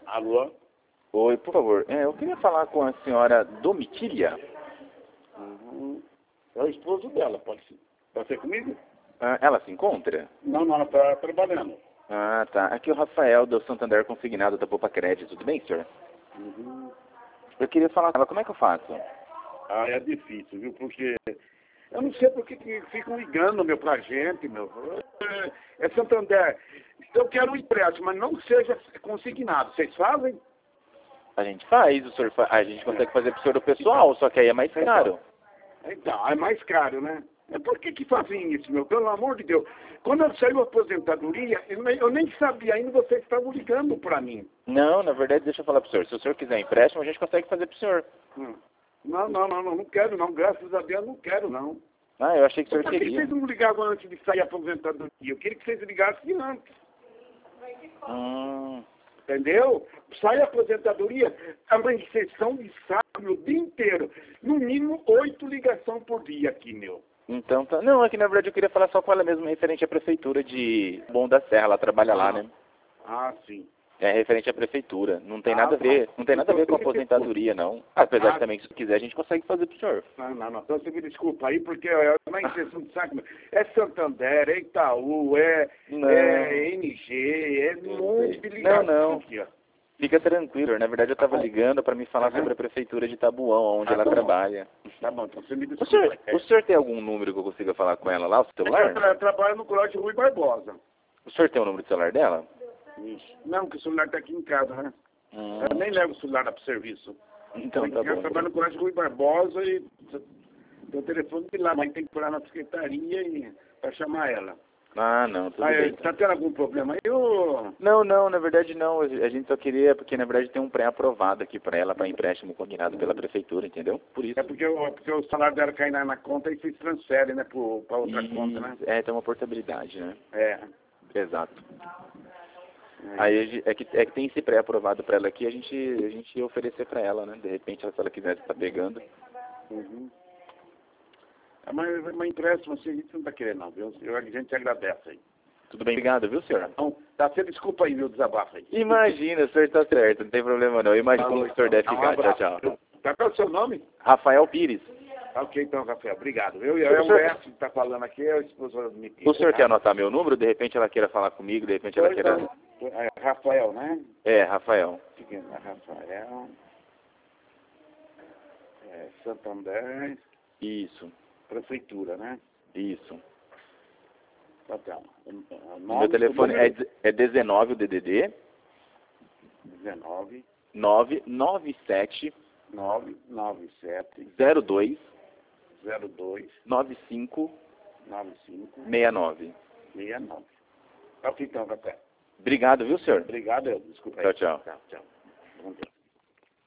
Alô? Oi, por favor. Eu queria falar com a senhora Domitília. Uhum. É o esposo dela, pode ser comigo? Ela se encontra? Não, ela está trabalhando. Ah, tá. Aqui é o Rafael do Santander Consignado da Poupa Crédito. Tudo bem, senhor? Uhum. Eu queria falar com ela. Como é que eu faço? É difícil, viu? Porque eu não sei por que ficam ligando, pra gente, É Santander. Eu quero um empréstimo, mas não seja consignado. Vocês fazem? A gente faz, a gente consegue fazer pro senhor o pessoal, só que aí é mais caro. Então, é mais caro, né? Por que fazem isso, Pelo amor de Deus. Quando eu saí da aposentadoria, eu nem sabia ainda, vocês estavam ligando para mim. Não, na verdade, deixa eu falar pro senhor. Se o senhor quiser empréstimo, a gente consegue fazer pro senhor. Não quero não. Graças a Deus, não quero não. Ah, eu achei que o senhor Por que queria. vocês não ligavam antes de sair da aposentadoria? Eu queria que vocês ligassem antes. Entendeu? Sai a aposentadoria, é uma exceção de sábado o dia inteiro. No mínimo 8 ligações por dia aqui, Então tá. Não, é que na verdade eu queria falar só com ela mesmo, referente à prefeitura de Bom da Serra. Ela trabalha lá, né? Ah, sim. É referente à prefeitura. Não tem nada a ver. Não tem nada a ver com a aposentadoria, não. Apesar de também, se quiser, a gente consegue fazer pro senhor. Não. Então você me desculpa aí, porque é uma exceção de saco. É Santander, é Itaú, é NG, é um monte de ligação. Não. Aqui, ó. Fica tranquilo. Na verdade, eu estava ligando para me falar sobre a prefeitura de Tabuão, onde ela trabalha. Tá bom, então você me desculpa. O senhor tem algum número que eu consiga falar com ela lá, o celular? Eu trabalho no Colégio Rui Barbosa. O senhor tem o número do celular dela? Não, que o celular está aqui em casa, né? Eu nem levo o celular lá para o serviço. Então tá bom. Eu trabalho no Colégio Rui Barbosa e tem o telefone de lá, mas tem que ir lá na secretaria para chamar ela. Não, tudo bem. Tá tendo algum problema aí? Não, na verdade não. A gente só queria, porque na verdade tem um pré-aprovado aqui para ela, para empréstimo combinado pela prefeitura, entendeu? Por isso. É porque o salário dela cai na conta e vocês transferem, né, para outra conta, né? Tem uma portabilidade, né? Exato. É. Aí é que tem esse pré-aprovado para ela aqui, a gente oferecer para ela, né? De repente, se ela quiser estar pegando. Uhum. Mas empréstimo assim, a gente não está querendo, não, viu? A gente agradece aí. Tudo bem, obrigado, viu, senhor? Então, você desculpa aí, meu desabafo aí. Imagina, o senhor está certo, não tem problema não. Imagina como o senhor deve ficar. Tchau. Qual é o seu nome? Rafael Pires. Ok, então, Rafael, obrado. É o Écio que está falando aqui, é o esposo do Miquinho. O senhor quer anotar meu número? De repente ela queira falar comigo, de repente ela queira... Rafael, né? Rafael. Rafael. Santander. Isso. Prefeitura, né? Isso. Tá. Meu telefone é 19, o DDD. 19. 997. 997. 02. 02. 95. 95. 69. 69. Ok, então, Rafael. Obrigado, viu, senhor? Obrigado, desculpa aí. Tchau. Tchau.